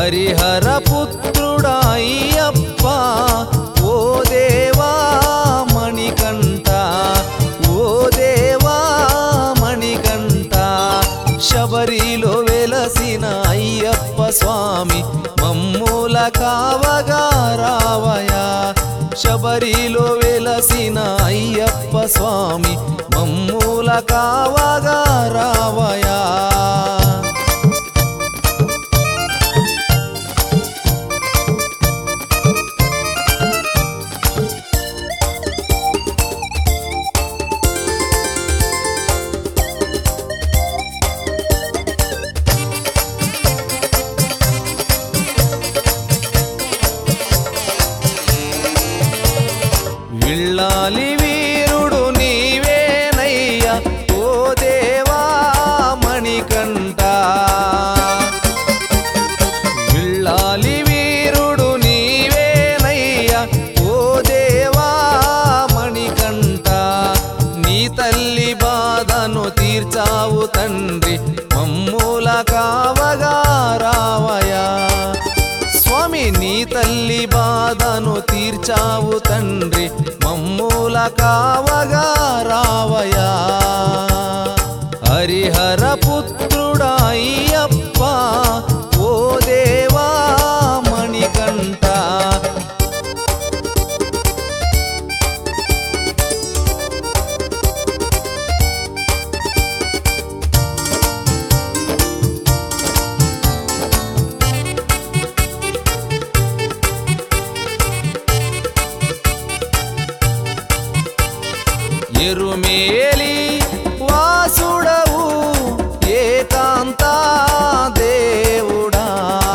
హరిహర పుత్రుడా అయ్యప్ప ఓ దేవా మణికంఠ ఓ దేవా మణికంఠ శబరిలో వెలసిన అయ్యప్ప స్వామి మమ్ముల కావగా రావయా శబరిలో వెలసిన అయ్యప్ప స్వామి మమ్ముల కావగా రావయా విల్లాలి వీరుడు నీవేనయ్యా ఓ దేవా మణికంఠ విల్లాలి వీరుడు నీవేనయ్యా ఓ దేవా మణికంఠ నీ తల్లి బాధను తీర్చావు తండ్రి మమ్ముల కావగా రావయా స్వామి నీ తల్లి బాధను తీర్చావు తండ్రి మమ్ముల కావగా రావయా హరిహర పుత్రుడా అయ్యప్ప ఓ దేవా మణికంఠ ఎరుమేలి వాసుడవు ఏకాంత దేవుడా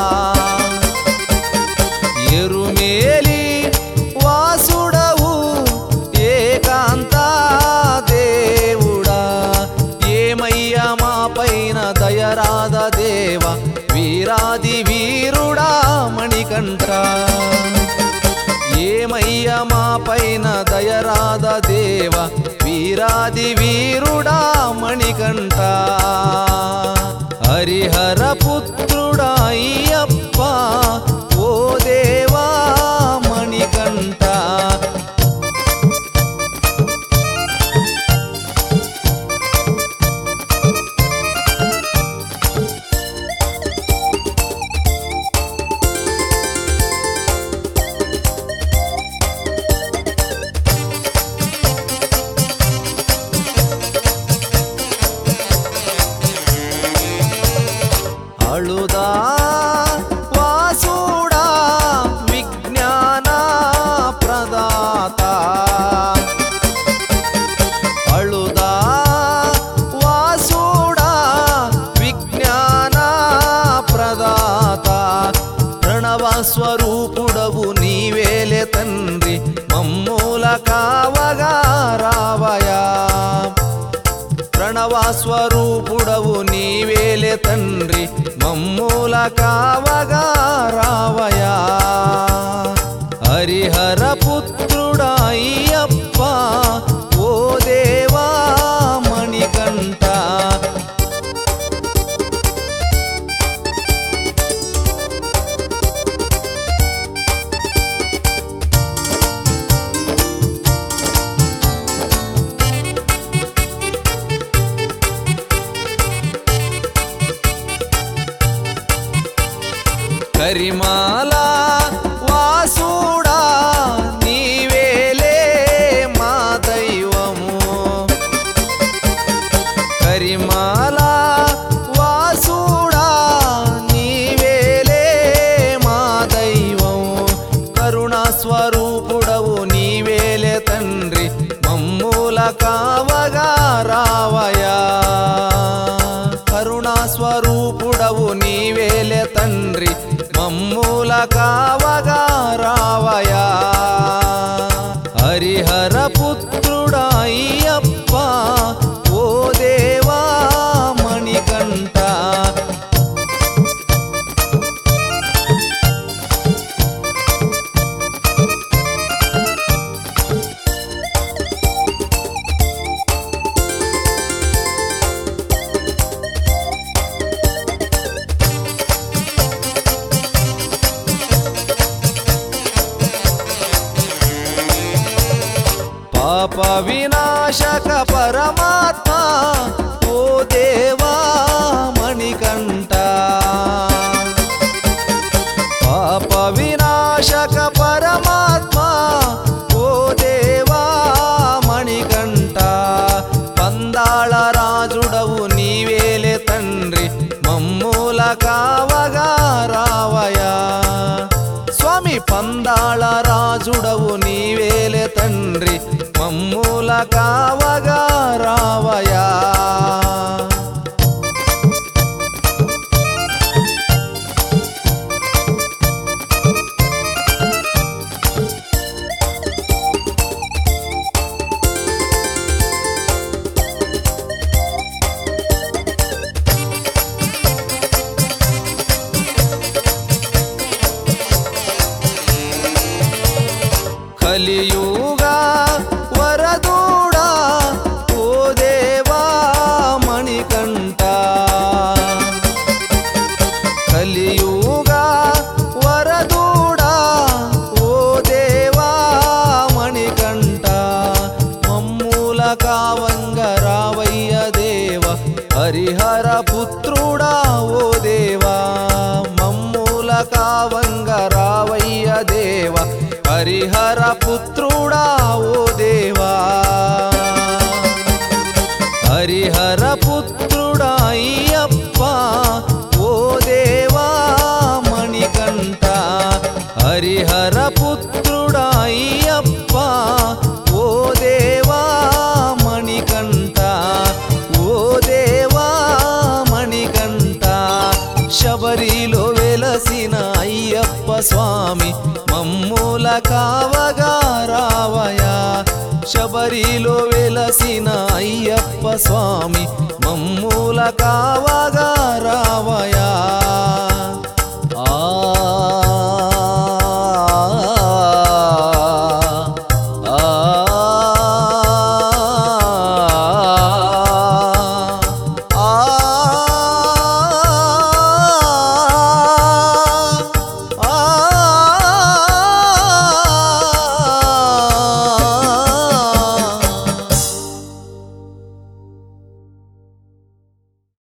ఎరుమేలి వాసుడవు ఏకాంత దేవుడా ఏమయ్యా మా పైన దయరాద దేవ వీరాది వీరుడా మణికంఠ ఏమయ్య మా పైన దయరాద దేవ వీరాది వీరుడా మణికంఠ హరిహర పుత్రుడా అయ్యప్ప ఓ దేవా మణికంఠ అళుదా వాసుడా విజ్ఞాన ప్రదాత అళుదా వాసుడా విజ్ఞాన ప్రదాత ప్రణవ స్వరూపుడవు నీవేలే తండ్రి మమ్ముల కావగా రావయా ప్రణవ స్వరూపుడవు నీవేలే తండ్రి మమ్ముల కావగా రావయా హరిహర పుత్రుడా అయ్యప్ప ఓ దేవా మణికంఠ కరిమాల వాసుడా నీవేలే మా దైవము కరిమాల వాసుడా నీవేలే మా దైవము కరుణా స్వరూపుడవు నీవేలే తండ్రి మమ్ముల కావగా రావయా కరుణా స్వరూపుడవు నీవేలే తండ్రి మమ్ముల కావగా రావయా హరిహర పుత్రుడా అయ్యప్ప ఓ దేవా మణి వినాశక పరమాత్మ ఓ దేవా మణికంఠ పాప వినాశక పరమాత్మ ఓ దేవా మణికంఠ పందాళ రాజుడవు నీవేలే తండ్రి మమ్ముల కావగా రావయా స్వామి పందాళ రాజుడవు నీవేలే తండ్రి మమ్ముల కావగా రావయా కలియుగా వరదూడా ఓ దేవా మణికంఠ కలియుగా వరదూడా ఓ దేవా మణికంఠ మమ్ముల కావంగ రావయ్య దేవ హరిహర పుత్రుడా ఓ దేవా మమ్ముల కావంగ రావయ్య దేవ హరిహర పుత్రుడా ఓ దేవా హరిహర పుత్రుడా అయ్యప్ప ఓ దేవా మణికంఠ హరిహర పుత్రుడా అయ్యప్ప ఓ దేవా మణికంఠ ఓ దేవా మణికంఠ శబరిలో వెలసిన అయ్యప్ప స్వామి మమ్ముల కావగా రావయా శబరిలో వెలసిన అయ్యప్ప స్వామి